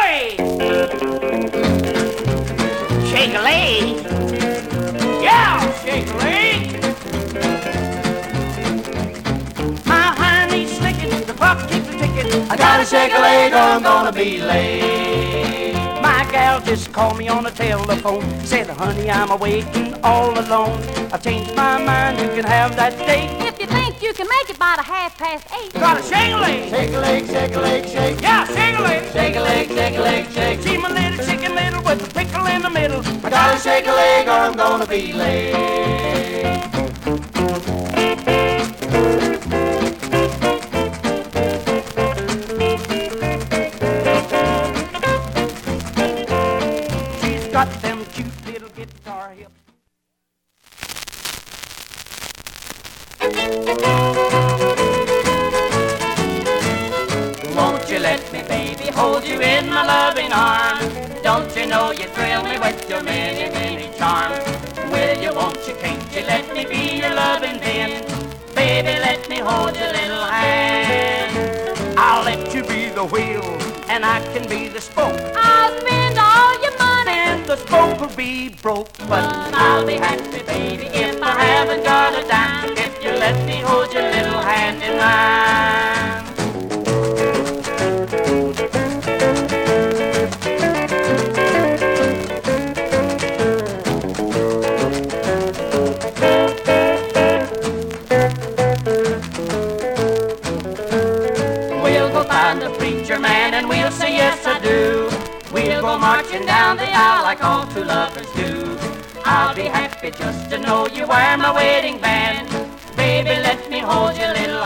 leg. Shake a leg. Yeah, shake a leg. My honey's slicking, the clock keeps ticking. I gotta shake a leg or I'm gonna be late. My gal just called me on the telephone. Said, honey, I'm waiting all alone. I changed my mind, you can have that date. If you think you can make it by the 8:30. Gotta shake a leg. Shake a leg, shake a leg, shake. Yeah, shake a leg. Shake a leg, shake a leg, shake. See my little chicken little with the pickle in the middle. I gotta shake a leg or I'm gonna be late. She's got them cute little guitar hips. Won't you let me, baby, hold you in my loving arms? Don't you know you thrill me with your many, many charms? Will you, won't you, can't you let me be your loving then? Baby, let me hold your little hand. I'll let you be the wheel, and I can be the spoke. I'll spend all your money. Then the spoke will be broke, but I'll be happy, baby, if I haven't got a dime. If you let me hold your little hand in mine. We'll go find the preacher man and we'll say yes I do. We'll go marching down the aisle like all true lovers do. I'll be happy just to know you are my wedding band. Baby, let me hold your little